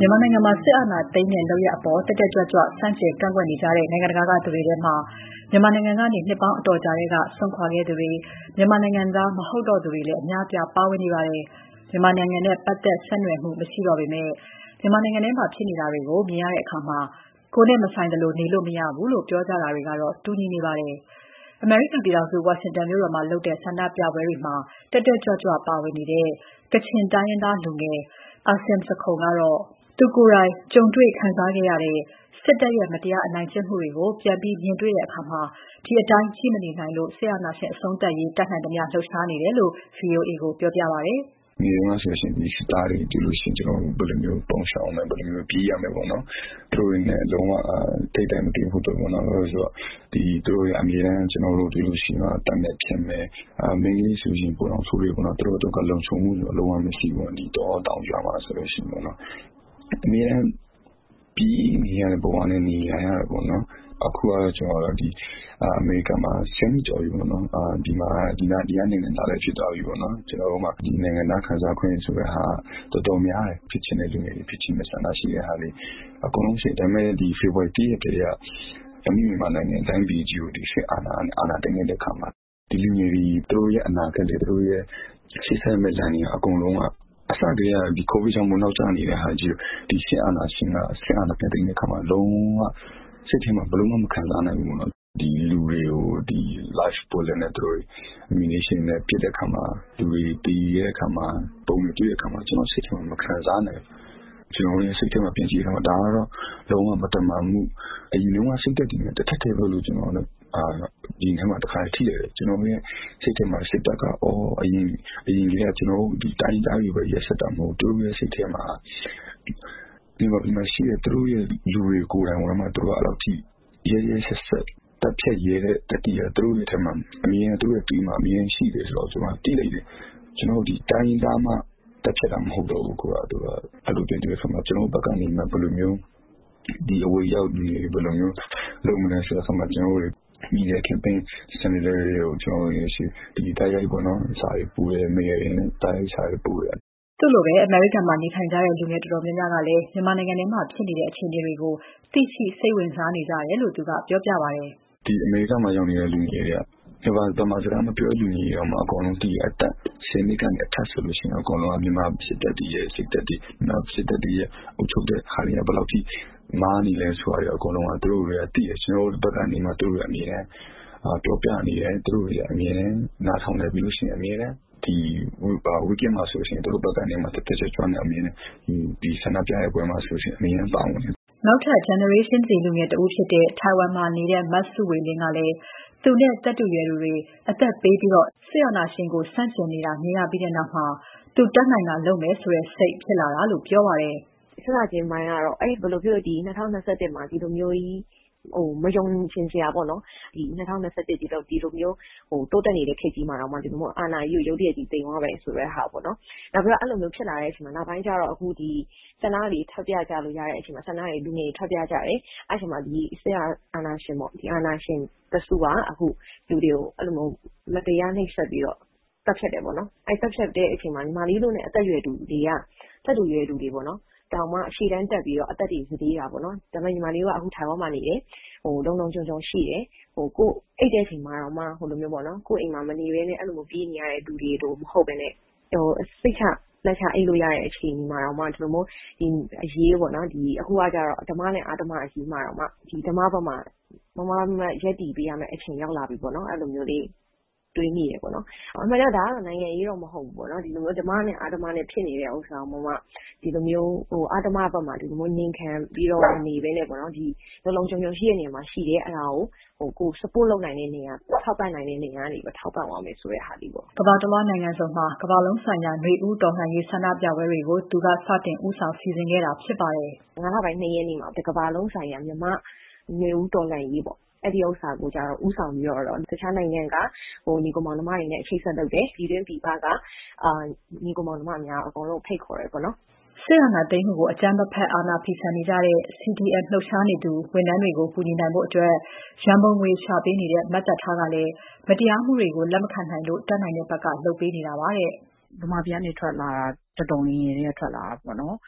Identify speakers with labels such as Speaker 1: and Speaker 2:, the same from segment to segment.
Speaker 1: မြန်မာနိုင်ငံမှာစစ်အာဏာသိမ်းတဲ့လုပ်ရပ်အပေါ်တက်တက်ကြွကြွဆန့်ကျင်ကန့်ကွက်နေကြတဲ့နိုင်ငံတကာကသူတွေထဲမှာမြန်မာနိုင်ငံကနေနှစ်ပေါင်းအတော်ကြာထဲကစွန့်ခွာခဲ့သူတွေမြန်မာနိုင်ငံသားမဟုတ်တော့သူတွေလည်းအများအပြားပါဝင်နေပါတယ်။မြန်မာနိုင်ငံနဲ့ပတ်သက်ဆက်နွယ်မှုမရှိတော့ပေမဲ့မြန်မာနိုင်ငံထဲမှာဖြစ်နေတာတွေကိုမြင်ရတဲ့အခါကိုယ်နဲ့မဆိုင်သလိုနေလို့မရဘူးလို့ပြောကြတာတွေကတော့တူညီနေပါတယ်။အမေရိကန်ပြည်ထောင်စုဝါရှင်တန်မြို့တော်မှာလုပ်တဲ့ဆန္ဒပြပွဲတွေမှာတက်တက်ကြွကြွပါဝင်နေတဲ့ကချင်တိုင်းရင်းသားလူငယ်Asim Sakhon ကတော့သူကိုယ်တိုင်ကြုံတွေ့ခံစားခဲ့ရတဲ့စစ်တပ်ရဲ့မတရားအနိုင်ကျင့်မှုတွေကိုပြန်ပြီးမြင်တွေ့တဲ့အခါဒီအတိုင်းကြည့်မနေနိုင်လို့ဆရာနာရှင်အဆုံးသတ်ရေးတတ်နိုင်သမျှလှုပ်ရှားနေတယ်လို့ VOA ကိုပြောပြပါတယ်
Speaker 2: ။ဒီမှာဆိုရှင်ဒီစတာတွေဒီလိုရှင်ကျွန်တော်ဘယ်လိုမျိုးပုံရှောင်းမယ်ဘယ်လိုမျိုးပြေးရမယ်ပေါ့နော်သူတို့နဲ့လုံးဝတိတ်တိုင်မတည်ဘူးတော့ပေါ့နော်ဆိုတော့ဒီသူတို့ရဲ့အမြဲတမ်းကျွန်တော်တို့ဒီလိုရှင်ကတတ်မဲ့ဖြစ်မယ်မင်းကြီးဆိုရှင်ပုံအောင်ဆိုရပေါ့နော်သူတို့ကလုံခြုံမှုလုံးဝမရှိဘူးဒီတော့တောင်းကြပါဆိုလို့ရှင်ပေါ့နော်အမြဲတမ်းပြီးနေရတဲ့ဘဝနဲ့နေရတာပေါ့နော်အခုကတော့ကျွန်တော်တို့ဒီအမေရိကန်မှာဆင်းကြော်ယူပေါ့နော်ဒီမှာဒီနိုင်ငံသားလည်းဖြစ်သွားပြီပေါ့နော်ကျွန်တော်တို့မှာဒီနိုင်ငံသားခံစားခွင့်ဆိုတဲ့ဟာတော်တော်များတယ်ဖြစ်ချင်တဲ့လူတွေဖြစ်ချင်တဲ့ဆန္ဒရှိတဲ့ဟာလေးအကုန်လုံးရှိတယ်ဒါပေမဲ့ဒီ February 1 ရက်တည်းကအမိမြန်မာနိုင်ငံတိုင်းပြည်ကြီးကိုဒီစစ်အာဏာသိမ်းတဲ့ခါမှာဒီလူတွေသူတို့ရဲ့အနာဂတ်တွေသူတို့ရဲ့ရှေ့ဆက်မဲ့လမ်းတွေအကုန်လုံးကအစတည်းကဒီကိုဗစ်ကြောင့်မနောက်ကျနေတဲ့ဟာကြီးဒီစစ်အာဏာရှင်ကစစ်အာဏာပြတဲ့ခါမှာလုံးဝစိတ်ထဲမှာဘယ်လိုမှမခံစားနိုင်ဘူးနော်ဒီလူတွေကိုဒီ life bullet နဲ့တို့ ammunition နဲ့ပြတဲ့ခါမှာလူတွေတီးရဲ့ခါမှာပုံတွေတွေ့တဲ့ခါမှာကျွန်တော်စိတ်ထဲမှာမခံစားနိုင်ကျွန်တော်ရဲ့စိတ်ထဲမှာပြင်ကြည့်တော့ဒါကတော့လုံးဝမတမာမှုအရင်လုံးဝစိတ်သက်တည်နေတဲ့တစ်ထက်တည်းလို့ကျွန်တော်ဒီနေ့မှတစ်ခါထိရတယ်ကျွန်တော်ရဲ့စိတ်ထဲမှာစိတ်တကအရင်လေးကကျွန်တော်ဒီတိုင်းသားတွေပဲရက်ဆက်တာမဟုတ်သူတို့ရဲ့စိတ်ထဲမှာဒီမှာရှိတဲ့သူတို့ရဲ့လူတွေကိုယ်တိုင်ဝင်မှသူတို့အဲ့လိုကြည့်ရဲဆက်တက်ဖြတ်ရဲတဲ့တတိယသူတို့ရဲ့ထဲမှာအမြင်သူတို့ရဲ့ဒီမှာအမြင်ရှိတယ်ဆိုတော့ကျွန်တော်တိလိုက်တယ်ကျွန်တော်ဒီတိုင်းသားမှတက်ဖြတ်တာမဟုတ်တော့ဘူးကွာသူကအဲ့လိုတင်တယ်ဆိုတော့ကျွန်တော်ဘက်ကနေမှဘယ်လိုမျိုးဒီအဝေးရောက်နေဘယ်လိုမျိုးလုံမလဲဆိုတော့မှကျွန်တော်တို့မိတဲ့ campaign senator တွေကိုကျွန်တော်ရရှိဒီတိုင်းရိုက်ပေါ်တော့စာရေးပူရဲမေးရဲတိုင်းစာရေးပူရဲ
Speaker 1: သူ့လိုပဲအမေရိကန်မှာနေထိုင်ကြတဲ့လူငယ်တော်တော်များများကလည်းမြန်မာနိုင်ငံထဲမှာဖြစ်နေတဲ့အခြေအနေတွေကိုသိရှိစိတ်ဝင်စားနေကြတယ်လို့သူကပြောပြပါတယ်
Speaker 2: ။ဒီအမေရိကန်မှာရောက်နေတဲ့လူငယ်တွေကဗမာစကားမပြောလူငယ်တွေတော့အကုန်လုံးဒီအတက်ရှင်းနေကနေအထက်ဆိုလို့ရှိရင်အကုန်လုံးအမြန်မာစစ်တပ်တွေရဲ့စစ်တပ်တွေနောက်စစ်တပ်တွေရဲ့အုပ်ချုပ်တဲ့ခါရီဘယ်လောက်ထိမားနေလဲဆိုတော့အကုန်လုံးကသူတို့တွေကသိရကျွန်တော်တို့ဘက်ကနေမှသူတို့ရအမြင်နဲ့ပြောပြနေတယ်သူတို့ရအမြင်နဲ့နားထောင်တယ်ပြီးလို့ရှိရင်အမြင်နဲ့ဒီweekend မှာဆိုရှင်တို့ဘက်ကနေမှတက်ကြွနေအမြင်နဲ့ဒီဆန္ဒပြရဲ့ပွဲမှာဆိုရှင်အမြင်ပေါင်းတယ်
Speaker 1: နောက်ထပ် generation Z လူငယ်တဦးဖြစ်တဲ့ထိုင်ဝမ်မှာနေတဲ့မတ်စုဝေလင်းကလည်းသူနဲ့တက်တူရွယ်သူတွေအသက်ပေးပြီးတော့ဆရာနာရှင်ကိုစန့်ကျင်နေတာမြင်ရပြီးတဲ့နောက်မှာသူတက်နိုင်တာလုပ်မယ်ဆိုတဲ့စိတ်ဖြစ်လာတာလို့ပြောပါတယ်
Speaker 3: ဆရာချင်းပိုင်းကတော့အဲ့ဘယ်လိုဖြစ်ဒီ2021မှာဒီလိုမျိုးကြီးမယုံချင်စရာပေါ့နော်ဒီ2021ဒီလိုမျိုးတိုးတက်နေတဲ့ခေတ်ကြီးမှာတော့မှဒီလိုမျိုးအာဏာကြီးရုပ်တရက်ကြီးတင်သွားပဲဆိုတဲ့ဟာပေါ့နော်နောက်ပြီးတော့အဲ့လိုမျိုးဖြစ်လာတဲ့အချိန်မှာနောက်ပိုင်းကျတော့အခုဒီဆန္ဒတွေထပ်ပြကြလို့ရတဲ့အချိန်မှာဆန္ဒတွေလူငယ်တွေထပ်ပြကြတယ်အဲ့အချိန်မှာဒီဆရာအာဏာရှင်ပေါ့ဒီအာဏာရှင်တစုကအခုလူတွေကိုအဲ့လိုမျိုးမတရားနှိပ်စက်ပြီးတော့တက်ဖြတ်တယ်ပေါ့နော်အဲ့တက်ဖြတ်တဲ့အချိန်မှာညီမလေးတို့နဲ့အသက်ရွယ်သူတွေကတက်တူရွယ်သူတွေပေါ့နော်တောင်မှအရှိတန်းတက်ပြီးတော့အသက်တွေစသေးတာပေါ့နော်ဒါပေမဲ့ညီမလေးကအခုထိုင်ဝမ်မှာနေတယ်လုံလုံခြုံခြုံရှိတယ်ကိုအိတ်တဲ့ချိန်မှာတော့မှလိုမျိုးပေါ့နော်ကိုအိမ်မှာမနေဘဲနဲ့အဲ့လိုမျိုးပြေးနေရတဲ့လူတွေတို့မဟုတ်ဘဲနဲ့စိတ်ချလက်ချအိတ်လို့ရတဲ့အချိန်မှာတော့မှဒီလိုမျိုးဒီအရေးပေါ့နော်ဒီအခုကကြတော့ဓမ္မနဲ့အာဓမ္မအရေးမှာတော့မှဒီဓမ္မဘက်မှာမရက်တည်ပေးရမယ့်အချိန်ရောက်လာပြီပေါ့နော်အဲ့လိုမျိုးလေးတွေးမိရပေါ့နော်အမှန်တော့ဒါကတော့နိုင်ငံရေးတော့မဟုတ်ဘူးပေါ့နော်ဒီလိုမျိုးဓမ္မနဲ့အာဓမ္မနဲ့ဖြစ်နေတဲ့ဥစ္စာကိုမှဒီလိုမျိုးအာဓမ္မဘက်မှာဒီလိုမျိုးငြိမ်ခံပြီးတော့နေပဲနဲ့ပေါ့နော်ဒီလုံခြုံရှိတဲ့နေရာမှာရှိတယ်အဲ့ဒါကိုsupport လုပ်နိုင်တဲ့နေရာထောက်ပံ့နိုင်တဲ့နေရာကနေပဲထောက်ပံ့သွားမယ်ဆိုတဲ့ဟာလေးပေါ့
Speaker 1: ကမ္ဘာတဝန်းနိုင်ငံစုံမှာကမ္ဘာလုံးဆိုင်ရာຫນွေဦးတော်လှန်ရေးဆန္ဒပြပွဲတွေကိုသူကစတင်ဦးဆောင်စီစဉ်ခဲ့တာဖြစ်ပါတယ်
Speaker 3: 9 လပိုင်း2 ရက်နေ့မှာကမ္ဘာလုံးဆိုင်ရာမြန်မာຫນွေဦးတော်လှန်ရေးပေါ့အဲ့ဒီဥစ္စာကိုကြတော့ဥဆောင်ပြီးတော့တခြားနိုင်ငံကညီကောင်မောင်နှမတွေနဲ့အချိတ်ဆက်လုပ်တယ်ပြည်တွင်းပြည်ပကညီကောင်မောင်နှမများအကုန်လုံးဖိတ်ခေါ်ရဲပေါ့နော်
Speaker 1: စစ်အာဏာသိမ်းမှုကိုအကြမ်းမဖက်အာဏာဖီဆန်နေကြတဲ့ CDM လှုပ်ရှားနေသူဝန်ထမ်းတွေကိုကူညီနိုင်ဖို့အတွက်ရန်ပုံငွေရှာပေးနေတဲ့မတ်တပ်ထားကလည်းမတရားမှုတွေကိုလက်မခံနိုင်လို့တက်နိုင်တဲ့ဘက်ကလုပ်ပေးနေတာပါတဲ့
Speaker 4: ဗမာပြည်ကနေထွက်လာတာတော်တော်လေးရင်းထွက်လာတာပေါ့နော်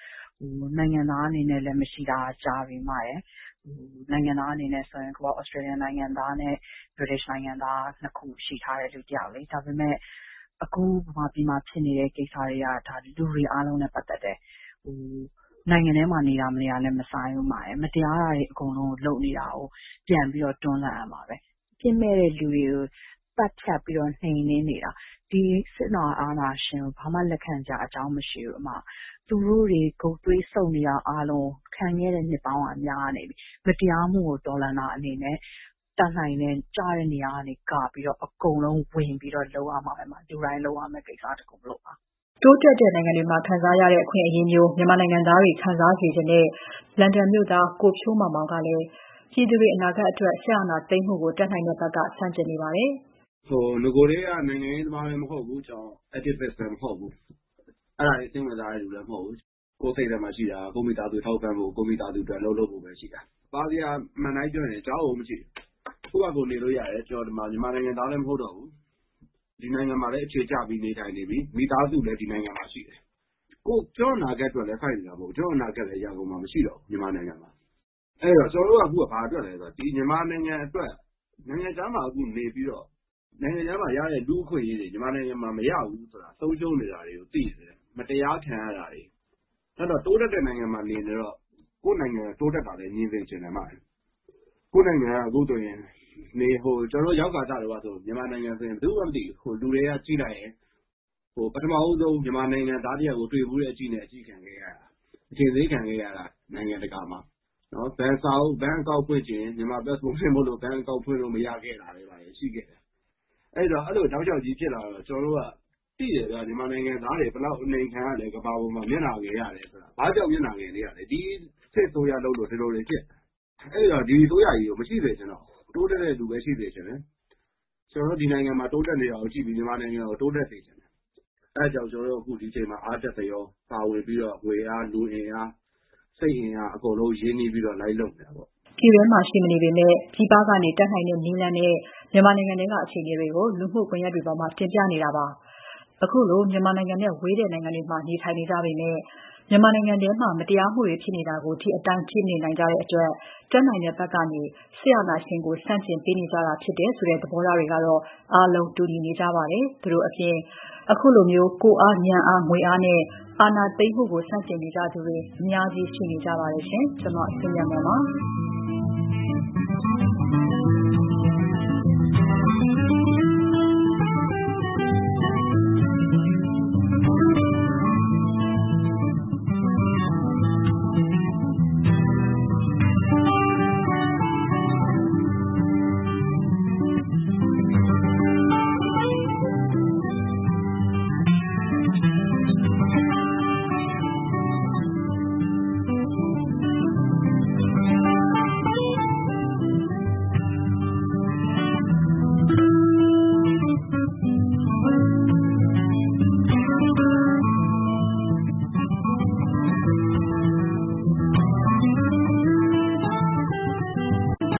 Speaker 4: နိုင်ငံသားအနေနဲ့လည်းမရှိတာကြာပြီမှရယ်နိုင်ငံသားအနေနဲ့ဆိုရင်ကိုက Australian နိုင်ငံသားနဲ့ British နိုင်ငံသားနှစ်ခုရှိထားတဲ့လူတစ်ယောက်လေဒါပေမဲ့အခုမြန်မာပြည်မှာဖြစ်နေတဲ့ကိစ္စတွေကဒါလူတွေအားလုံးနဲ့ပတ်သက်တယ်နိုင်ငံထဲမှာနေတာမနေတာလည်းမဆိုင်ဘူးမှာရယ်မတရားတာတွေအကုန်လုံးလုပ်နေတာကိုပြန်ပြီးတော့တွန်းလှန်ရမှာပဲပြင်းမဲ့တဲ့လူတွေကိုပတ်ဖြတ်ပြီးတော့နှိမ်နှင်းနေတာဒီစစ်အာဏာရှင်ကိုဘာမှလက်ခံကြအကြောင်းမရှိဘူးအမသူတို့တွေဂုတ်သွေးစုပ်နေတာအားလုံးခံခဲ့တဲ့နှစ်ပေါင်းအများနေပြီမတရားမှုကိုတော်လှန်တာအနေနဲ့တတ်နိုင်တဲ့ကြားတဲ့နေရာကနေကပြီးတော့အကုန်လုံးဝင်ပြီးတော့လုပ်ရမှာပဲမှာလူတိုင်းလုပ်ရမယ့်ကိစ္စတခုမလို့ပါ
Speaker 1: တိုးတက်တဲ့နိုင်ငံတွေမှာခံစားရတဲ့အခွင့်အရေးမျိုးမြန်မာနိုင်ငံသားတွေခံစားစေချင်တဲ့လန်ဒန်မြို့သားကိုဖြိုးမောင်မောင်ကလည်းပြည်သူတွေအနာဂတ်အတွက်ဆရာနာသိမ်းမှုကိုတက်နိုင်တဲ့ဘက်ကဆန့်ကျင်နေပါတယ်
Speaker 5: ။ငကိုတွေကနိုင်ငံရေးသမားလည်းမဟုတ်ဘူးကျွန်တော် activist လည်းမဟုတ်ဘူး။အဲ့ဒါလေးသိဝင်စားတဲ့လူလည်းမဟုတ်ဘူး။ကိုယ်စိတ်ထဲမှာရှိတာကိုမိသားစုထောက်ပံ့ဖို့ကိုမိသားစုအတွက်လုပ်ဖို့ပဲရှိတာ။ပါစရာမှန်တိုင်းပြောရင်ကြောက်ဖို့မရှိဘူး။ခုကကိုနေလို့ရတယ်ကျွန်တော်ဒီမှာမြန်မာနိုင်ငံသားလည်းမဟုတ်တော့ဘူး။ဒီနိုင်ငံမှာလည်းအခြေချပြီးနေထိုင်နေပြီမိသားစုလည်းဒီနိုင်ငံမှာရှိတယ်။ကိုကျွန်တော်အနာဂတ်အတွက်လည်းဖိုက်နေတာမဟုတ်ကျွန်တော်အနာဂတ်လည်းရန်ကုန်မှာမရှိတော့ဘူးမြန်မာနိုင်ငံမှာအဲ့တော့ကျွန်တော်တို့ကအခုကဘာအတွက်လဲဆိုတော့ဒီမြန်မာနိုင်ငံအတွက်နိုင်ငံခြားမှာအခုနေပြီးတော့နိုင်ငံခြားမှာရတဲ့လူ့အခွင့်အရေးတွေမြန်မာနိုင်ငံမှာမရဘူးဆိုတာဆုံးရှုံးနေတာတွေကိုသိတယ်မတရားခံရတာတွေအဲ့တော့တိုးတက်တဲ့နိုင်ငံမှာနေနေတော့ကိုယ်နိုင်ငံတိုးတက်တာလည်းညင်ပင်ကျင်တယ်မှာကိုယ်နိုင်ငံကအခုဆိုရင်နေကျွန်တော်ရောက်ခါကြတော့ဆိုမြန်မာနိုင်ငံဆိုရင်ဘယ်သူမှမသိဘူးလူတွေကကြည့်လိုက်ရင်ပထမဦးဆုံးမြန်မာနိုင်ငံသားတယောက်ကိုတွေ့ဘူးတဲ့အကြည့်နဲ့အကြည့်ခံခဲ့ရတာအခြေသေးခံခဲ့ရတာနိုင်ငံတကာမှာနော်ဘန်ကောက်ဖွင့်ခြင်းမြန်မာ passport ဖွင့်ဖို့လို့ဘန်ကောက်ဖွင့်လို့မရခဲ့တာတွေပါရှိခဲ့တယ်အဲ့တော့အဲ့လိုတောက်လျှောက်ကြီးဖြစ်လာတော့ကျွန်တော်တို့ကသိတယ်ဗျာမြန်မာနိုင်ငံသားတွေဘယ်လောက်အနေခံရလဲကမ္ဘာပေါ်မှာမျက်နှာငယ်ရတယ်ဆိုတာဘာကြောင့်မျက်နှာငယ်နေရလဲဒီစစ်ဆိုးရလို့ဒီလိုတွေဖြစ်အဲ့တော့ဒီဆိုးရကြီးကိုမရှိသေးချင်တော့တိုးတက်တဲ့လူပဲရှိသေးချင်တယ်ကျွန်တော်တို့ဒီနိုင်ငံမှာတိုးတက်နေတာကိုကြည့်ပြီးမြန်မာနိုင်ငံကိုတိုးတက်စေချင်တယ်အဲ့ကြောင့်ကျွန်တော်တို့အခုဒီချိန်မှာအားတက်သရောပါဝင်ပြီးတော့ငွေအားလူအင်အားစိတ်အင်အားအကုန်လုံးရင်းနှီးပြီးတော့လိုက်လုပ်နေတာပေါ့
Speaker 1: ပြည်တွင်းမှာရှိမနေပေမဲ့ပြည်ပကနေတက်နိုင်တဲ့နည်းလမ်းနဲ့မြန်မာနိုင်ငံထဲကအခြေအနေတွေကိုလူမှုကွန်ရက်တွေပေါ်မှာတင်ပြနေတာပါအခုလိုမြန်မာနိုင်ငံနဲ့ဝေးတဲ့နိုင်ငံတွေမှာနေထိုင်နေကြပေမဲ့မြန်မာနိုင်ငံထဲမှာမတရားမှုတွေဖြစ်နေတာကိုဒီအတိုင်းကြည့်နေနိုင်ကြတဲ့အတွက်တက်နိုင်တဲ့ဘက်ကနေဆရာနာရှင်ကိုဆန့်ကျင်ပေးနေကြတာဖြစ်တယ်ဆိုတဲ့သဘောထားတွေကတော့အားလုံးတူညီနေကြပါတယ်သူတို့အပြင်အခုလိုမျိုးကိုအားဉာဏ်အားငွေအားနဲ့အာဏာသိမ်းမှုကိုဆန့်ကျင်နေကြသူတွေအများကြီးရှိနေကြပါတယ်ရှင်ကျွန်မအသိဉာဏ်ပါ